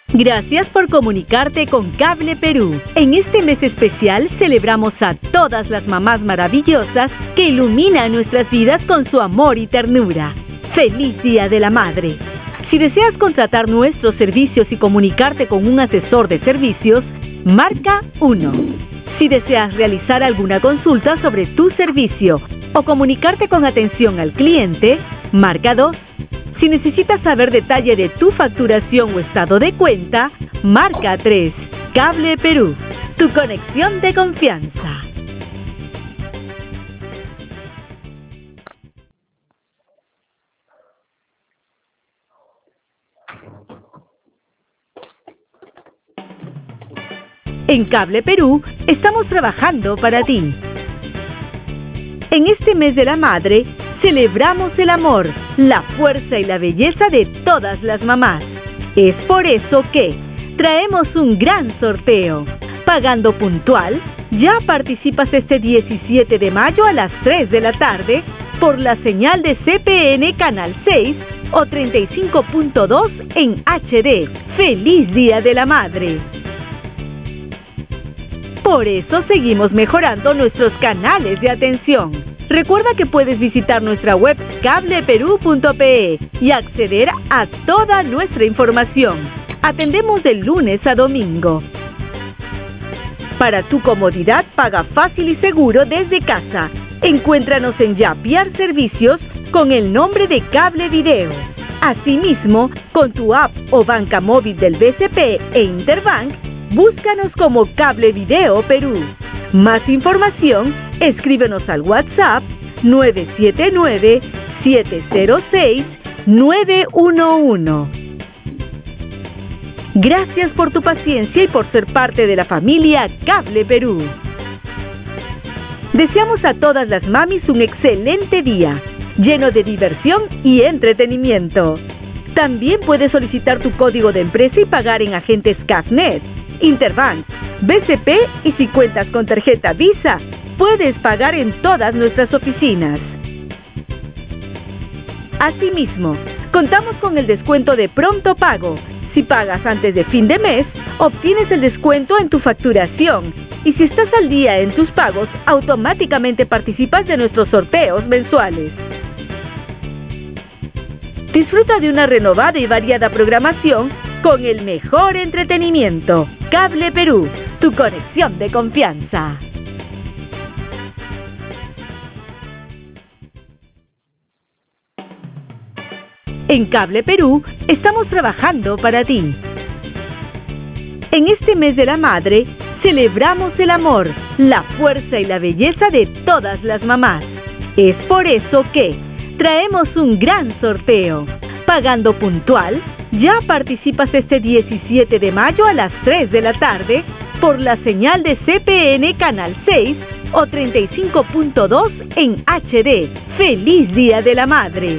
Gracias por comunicarte con Cable Perú. En este mes especial celebramos a todas las mamás maravillosas que iluminan nuestras vidas con su amor y ternura. ¡Feliz Día de la Madre! Si deseas contratar nuestros servicios y comunicarte con un asesor de servicios, marca 1. Si deseas realizar alguna consulta sobre tu servicio o comunicarte con atención al cliente, marca 2. Si necesitas saber detalle de tu facturación o estado de cuenta, marca 3. Cable Perú, tu conexión de confianza. En Cable Perú estamos trabajando para ti. En este mes de la madre, celebramos el amor, la fuerza y la belleza de todas las mamás. Es por eso que traemos un gran sorteo. Pagando puntual, ya participas este 17 de mayo a las 3 de la tarde por la señal de CPN Canal 6 o 35.2 en HD. ¡Feliz Día de la Madre! Por eso seguimos mejorando nuestros canales de atención. Recuerda que puedes visitar nuestra web cableperú.pe y acceder a toda nuestra información. Atendemos de lunes a domingo. Para tu comodidad, paga fácil y seguro desde casa. Encuéntranos en Yapiar Servicios con el nombre de Cable Video. Asimismo, con tu app o banca móvil del BCP e Interbank, búscanos como Cable Video Perú. Más información, escríbenos al WhatsApp 979-706-911. Gracias por tu paciencia y por ser parte de la familia Cable Perú. Deseamos a todas las mamis un excelente día, lleno de diversión y entretenimiento. También puedes solicitar tu código de empresa y pagar en agentes CAFNet, Interbank, BCP y si cuentas con tarjeta Visa, puedes pagar en todas nuestras oficinas. Asimismo, contamos con el descuento de pronto pago. Si pagas antes de fin de mes, obtienes el descuento en tu facturación. Y si estás al día en tus pagos, automáticamente participas de nuestros sorteos mensuales. Disfruta de una renovada y variada programación con el mejor entretenimiento. Cable Perú, tu conexión de confianza. En Cable Perú estamos trabajando para ti. En este mes de la madre, celebramos el amor, la fuerza y la belleza de todas las mamás. Es por eso que traemos un gran sorteo. Pagando puntual, ya participas este 17 de mayo a las 3 de la tarde por la señal de CPN Canal 6 o 35.2 en HD. ¡Feliz Día de la Madre!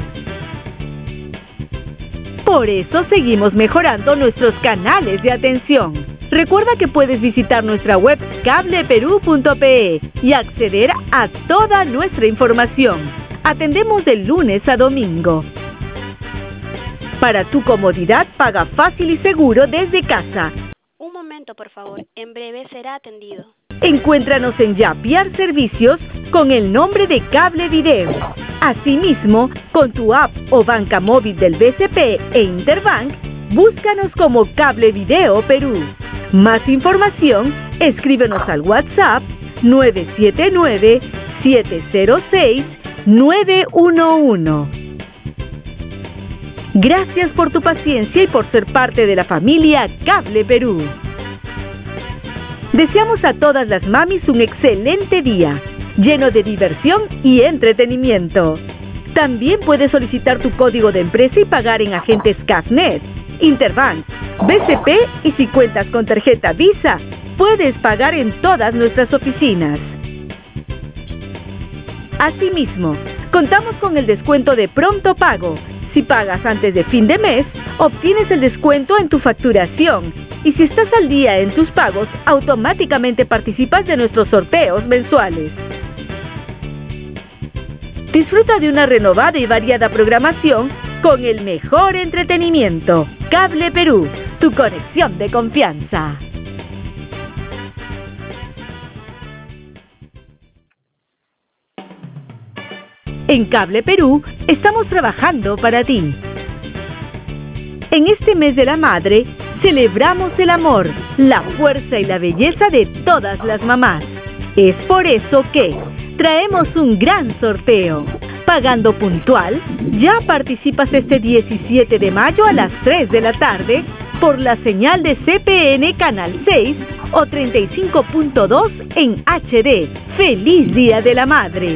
Por eso seguimos mejorando nuestros canales de atención. Recuerda que puedes visitar nuestra web cableperú.pe y acceder a toda nuestra información. Atendemos de lunes a domingo. Para tu comodidad, paga fácil y seguro desde casa. Un momento, por favor. En breve será atendido. Encuéntranos en Yapiar Servicios con el nombre de Cable Video. Asimismo, con tu app o banca móvil del BCP e Interbank, búscanos como Cable Video Perú. Más información, escríbenos al WhatsApp 979-706-911. Gracias por tu paciencia y por ser parte de la familia Cable Perú. Deseamos a todas las mamis un excelente día, lleno de diversión y entretenimiento. También puedes solicitar tu código de empresa y pagar en agentes CAFNet, Interbank, BCP y si cuentas con tarjeta Visa, puedes pagar en todas nuestras oficinas. Asimismo, contamos con el descuento de pronto pago. Si pagas antes de fin de mes, obtienes el descuento en tu facturación. Y si estás al día en tus pagos, automáticamente participas de nuestros sorteos mensuales. Disfruta de una renovada y variada programación con el mejor entretenimiento. Cable Perú, tu conexión de confianza. En Cable Perú estamos trabajando para ti. En este mes de la madre, celebramos el amor, la fuerza y la belleza de todas las mamás. Es por eso que traemos un gran sorteo. Pagando puntual, ya participas este 17 de mayo a las 3 de la tarde por la señal de CPN Canal 6 o 35.2 en HD. ¡Feliz Día de la Madre!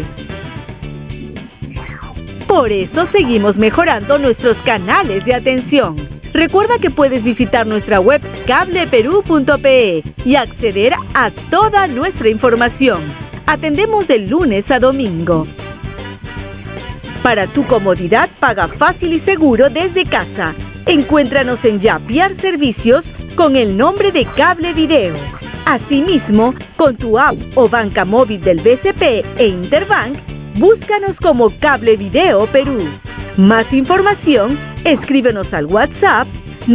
Por eso seguimos mejorando nuestros canales de atención. Recuerda que puedes visitar nuestra web cableperú.pe y acceder a toda nuestra información. Atendemos de lunes a domingo. Para tu comodidad, paga fácil y seguro desde casa. Encuéntranos en Yapiar Servicios con el nombre de Cable Video. Asimismo, con tu app o banca móvil del BCP e Interbank, búscanos como Cable Video Perú. Más información, escríbenos al WhatsApp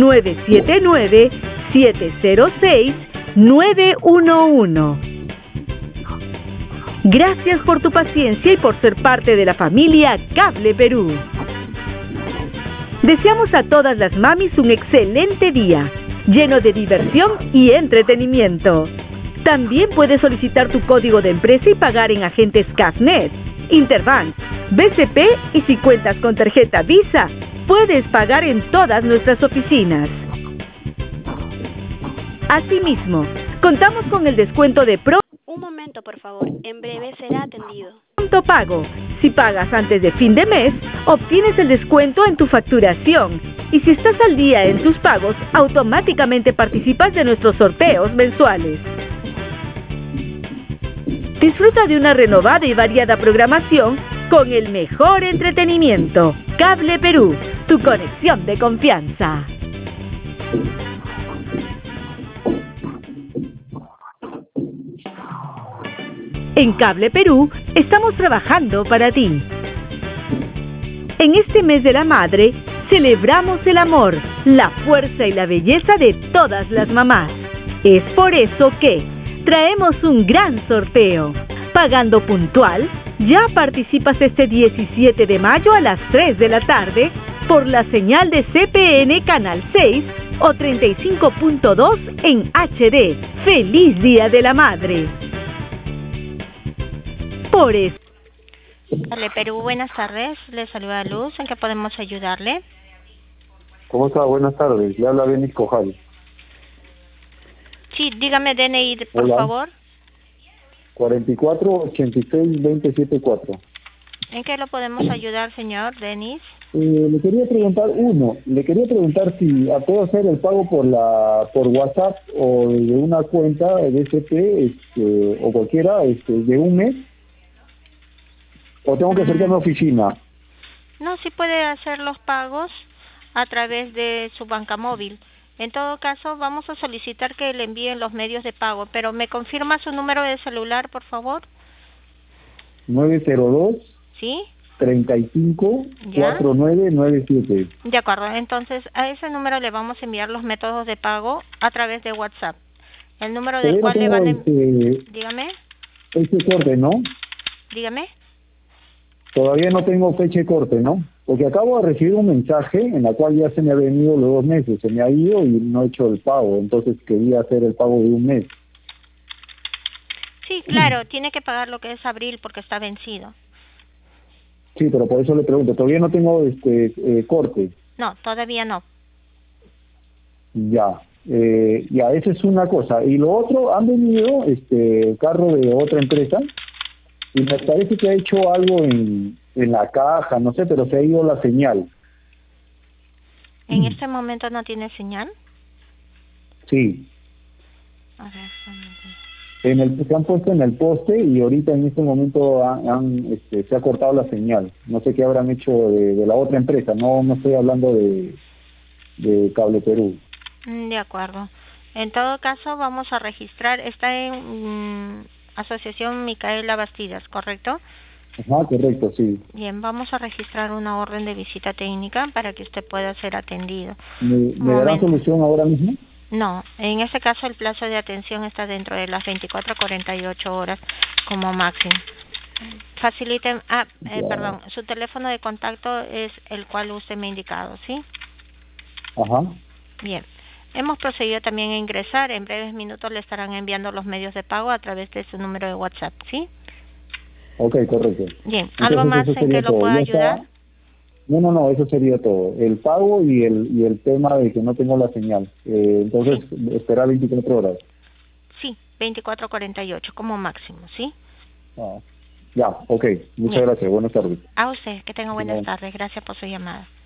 979-706-911. Gracias por tu paciencia y por ser parte de la familia Cable Perú. Deseamos a todas las mamis un excelente día, lleno de diversión y entretenimiento. También puedes solicitar tu código de empresa y pagar en agentes CAFNet, Interbank, BCP y si cuentas con tarjeta Visa, puedes pagar en todas nuestras oficinas. Asimismo, contamos con el descuento de Un momento, por favor. En breve será atendido. Pronto Pago. Si pagas antes de fin de mes, obtienes el descuento en tu facturación. Y si estás al día en tus pagos, automáticamente participas de nuestros sorteos mensuales. Disfruta de una renovada y variada programación con el mejor entretenimiento. Cable Perú, tu conexión de confianza. En Cable Perú estamos trabajando para ti. En este mes de la madre, celebramos el amor, la fuerza y la belleza de todas las mamás. Es por eso que traemos un gran sorteo. Pagando puntual, ya participas este 17 de mayo a las 3 de la tarde por la señal de CPN Canal 6 o 35.2 en HD. ¡Feliz Día de la Madre! Por eso. Cable Perú, buenas tardes. Le saluda Luz. ¿En qué podemos ayudarle? ¿Cómo está? Buenas tardes. Le habla Denis Cojal. Sí, dígame DNI, por Hola. favor. 4486-2074. ¿En qué lo podemos ayudar, señor Denis? Le quería preguntar si puedo hacer el pago por WhatsApp o de una cuenta de SP o cualquiera de un mes, o tengo que acercarme a la oficina. No, sí puede hacer los pagos a través de su banca móvil. En todo caso, vamos a solicitar que le envíen los medios de pago, pero ¿me confirma su número de celular, por favor? 902 ¿Sí? 35 ¿Ya? 4997. De acuerdo, entonces a ese número le vamos a enviar los métodos de pago a través de WhatsApp. El número del cual le van a... Dígame, Fecha de corte, ¿no? dígame. Todavía no tengo fecha de corte, ¿no? Porque acabo de recibir un mensaje en la cual ya se me ha venido los 2 meses, se me ha ido y no he hecho el pago, entonces quería hacer el pago de un mes. Sí, claro, tiene que pagar lo que es abril porque está vencido. Sí, pero por eso le pregunto, todavía no tengo corte. No, todavía no. Ya, ya, esa es una cosa. Y lo otro, han venido carro de otra empresa y me parece que ha hecho algo en la caja, no sé, pero se ha ido la señal. ¿En este momento no tiene señal? Sí, A ver, se han puesto en el poste y ahorita en este momento se ha cortado la señal. No sé qué habrán hecho de la otra empresa, no estoy hablando de Cable Perú. de acuerdo. En todo caso, vamos a registrar, está en Asociación Micaela Bastidas, ¿correcto? Ajá, correcto, sí. Bien, vamos a registrar una orden de visita técnica para que usted pueda ser atendido. Un ¿Me darán momento. solución ahora mismo? No, en este caso el plazo de atención está dentro de las 24 a 48 horas como máximo. Faciliten, Ya. perdón, su teléfono de contacto es el cual usted me ha indicado, ¿sí? Ajá. Bien. Hemos procedido también a ingresar. En breves minutos le estarán enviando los medios de pago a través de su número de WhatsApp, ¿sí? Ok, correcto. Bien. ¿Algo Entonces más eso en que sería lo todo. pueda Ya ayudar? está. No, eso sería todo. El pago y el tema de que no tengo la señal. Sí, Entonces, esperar 24 horas. sí, 24 a 48 como máximo, ¿sí? Ah, ya, ok. Muchas Bien. gracias. Buenas tardes. A usted, que tenga buenas Bien. tardes. Gracias por su llamada.